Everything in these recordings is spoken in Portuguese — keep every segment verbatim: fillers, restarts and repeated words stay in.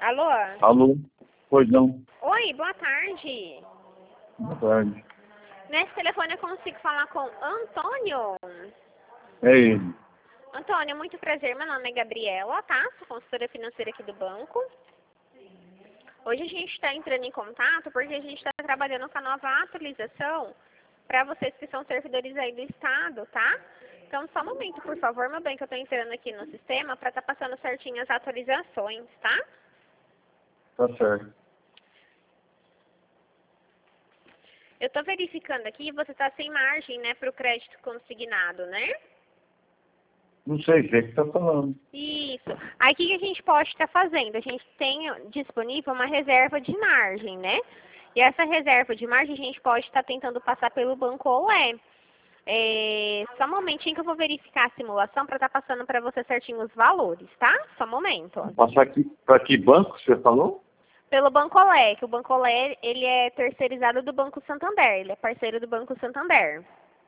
Alô? Alô? Pois não. Oi, boa tarde. Boa tarde. Nesse telefone eu consigo falar com Antônio? É ele. Antônio, muito prazer. Meu nome é Gabriela, tá? Sou consultora financeira aqui do banco. Hoje a gente está entrando em contato porque a gente está trabalhando com a nova atualização para vocês que são servidores aí do Estado, tá? Então, só um momento, por favor, meu bem, que eu estou entrando aqui no sistema para estar tá passando certinho as atualizações, tá? Tá certo. Eu estou verificando aqui, você está sem margem, né, para o crédito consignado, né? Não sei o que você tá falando. Isso. Aí, o que que a gente pode estar fazendo? A gente tem disponível uma reserva de margem, né? E essa reserva de margem a gente pode estar tentando passar pelo Banco Olé. É, só um momentinho que eu vou verificar a simulação para estar passando para você certinho os valores, tá? Só um momento. Passar aqui, para que banco você falou? Pelo Banco Olé, que o Banco Olé, ele é terceirizado do Banco Santander, ele é parceiro do Banco Santander.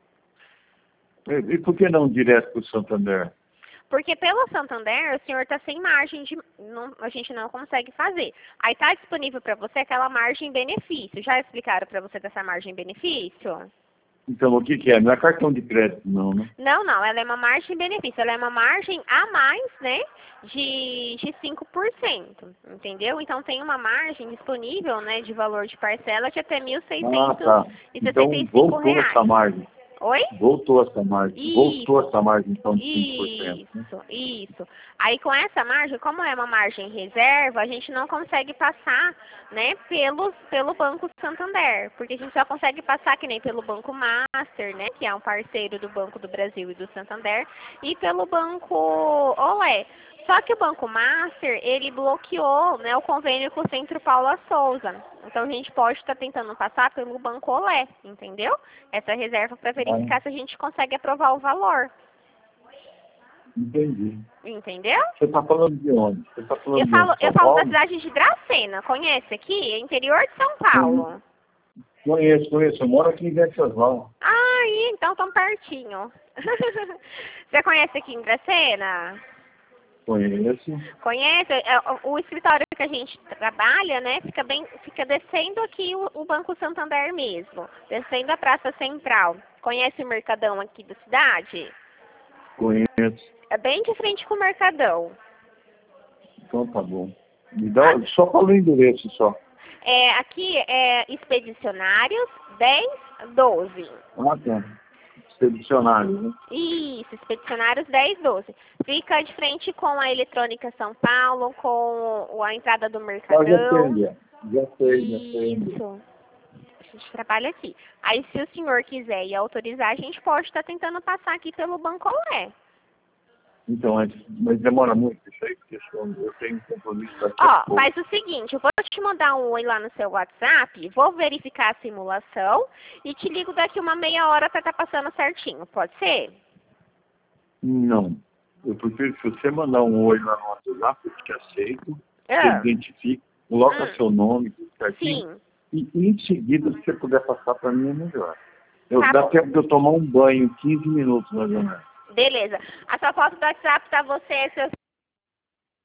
E, e por que não direto para o Santander? Porque pelo Santander, o senhor está sem margem, de, não, a gente não consegue fazer. Aí está disponível para você aquela margem benefício. Já explicaram para você dessa margem benefício? Então, o que que é? Não é cartão de crédito, não, né? Não, não, ela é uma margem benefício, ela é uma margem a mais, né, de, de cinco por cento, entendeu? Então tem uma margem disponível, né, de valor de parcela de até mil Ah, seiscentos tá. e Então, setenta e cinco voltou reais. essa margem. Oi? Voltou essa margem. Isso, Voltou essa margem, então, de cinco por cento. Né? isso, isso. Aí com essa margem, como é uma margem reserva, a gente não consegue passar, né, pelo, pelo Banco Santander, porque a gente só consegue passar que nem pelo Banco Master, né, que é um parceiro do Banco do Brasil e do Santander, e pelo Banco Olé. Só que o Banco Master, ele bloqueou, né, o convênio com o Centro Paula Souza. Então, a gente pode estar tentando passar pelo Banco Olé, entendeu? Essa reserva para verificar Ah, se a gente consegue aprovar o valor. entendi. Entendeu? Você está falando de onde? Você está falando Eu de falo, onde? eu São falo da Paulo? cidade de Dracena. Conhece aqui? É interior de São Paulo. Conheço, conheço. Eu moro aqui em Venceslau. Ah, então tão pertinho. Você conhece aqui em Dracena? Conheço. Conhece? É, O, o escritório que a gente trabalha, né, fica bem, fica descendo aqui o, o Banco Santander mesmo, descendo a Praça Central. Conhece o Mercadão aqui da cidade? Conheço. É bem de frente com o Mercadão. Então tá bom. Me dá, só fala o endereço só. É, aqui é Expedicionários dez doze. Ah, tá. Expedicionário, né? Isso, Expedicionários dez doze. Fica de frente com a Eletrônica São Paulo, com a entrada do Ah, já sei, Mercadão. já. Já sei, já sei. Isso. A gente trabalha aqui. Aí, se o senhor quiser e autorizar, a gente pode estar tentando passar aqui pelo Banco Olé. Então, mas, mas demora muito isso aí, porque eu eu tenho um compromisso daqui a Ó, pouco. faz o seguinte, eu vou te mandar um oi lá no seu WhatsApp, vou verificar a simulação e te ligo daqui uma meia hora para estar passando certinho, pode ser? Não. Eu prefiro se você mandar um oi lá no WhatsApp, eu te aceito, Ah, você identifica, coloca hum, seu nome, tudo certinho, sim, e em seguida, se você puder passar para mim, é melhor. Eu, tá dá bom. tempo de eu tomar um banho, quinze minutos mais ou menos. Beleza. A sua foto do WhatsApp tá você, seu